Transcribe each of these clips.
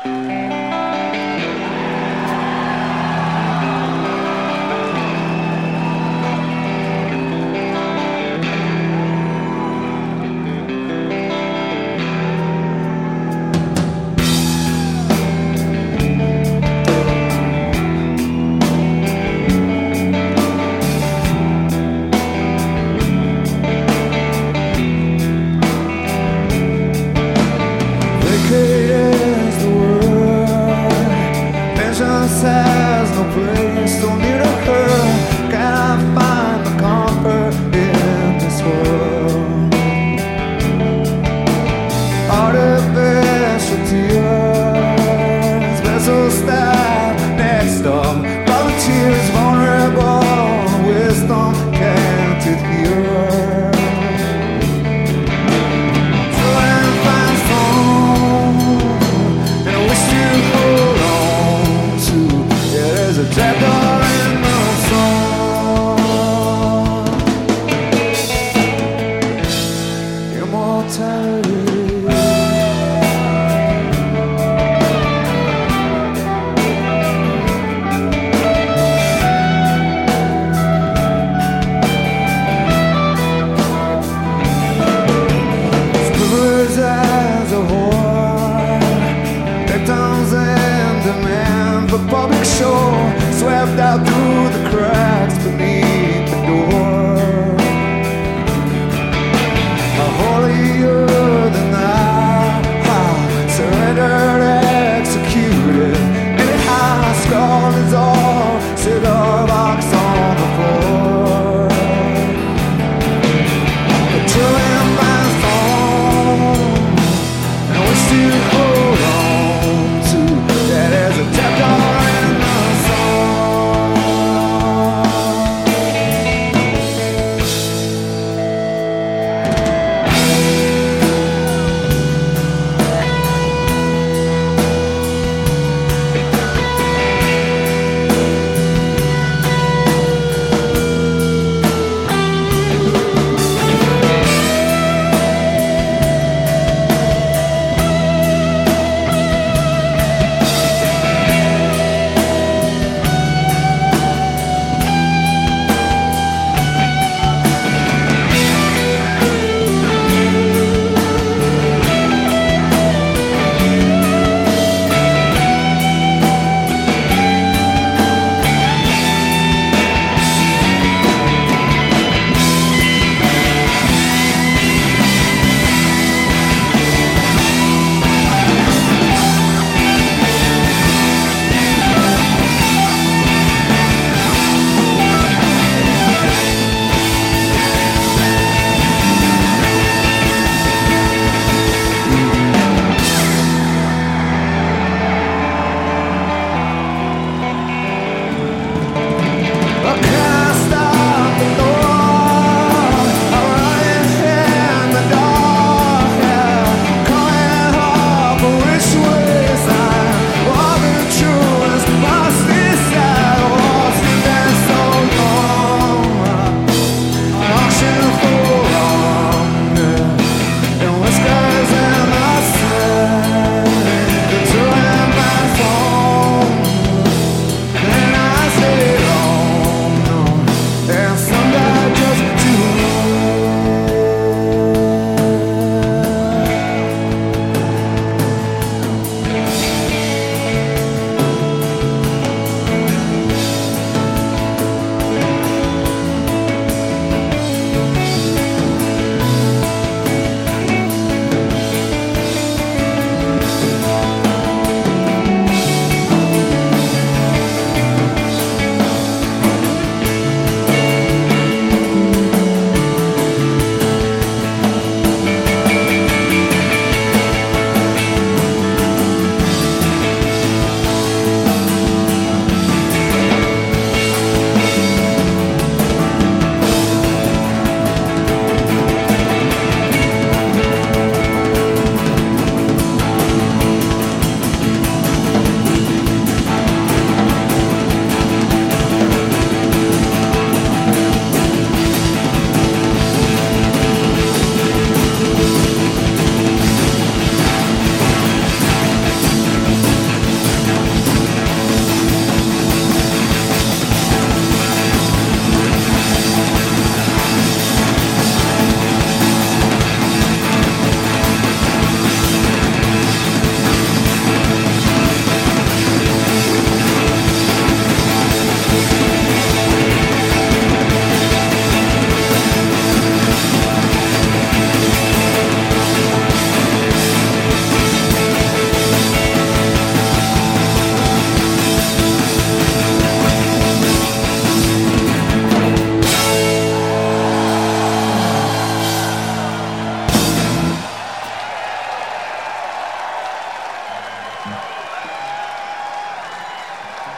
Has no place so near to her. Can I find the comfort in this world? Artificial tears, vessel stab next up. Volunteers vulnerable, wisdom can't adhere. Till I find home, and I wish to hold on to. There's a trapdoor in my song. Immortality. Quivers as a whore, victims in demand for public show, swept out through the cracks beneath the door. Holier than I surrendered, executed. Anyhow, skull is all, cigar box on the floor. Until I find home, and I wish to hold on to that as a trapdoor in the song.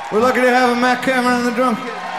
We're lucky to have a Matt Cameron on the drum kit.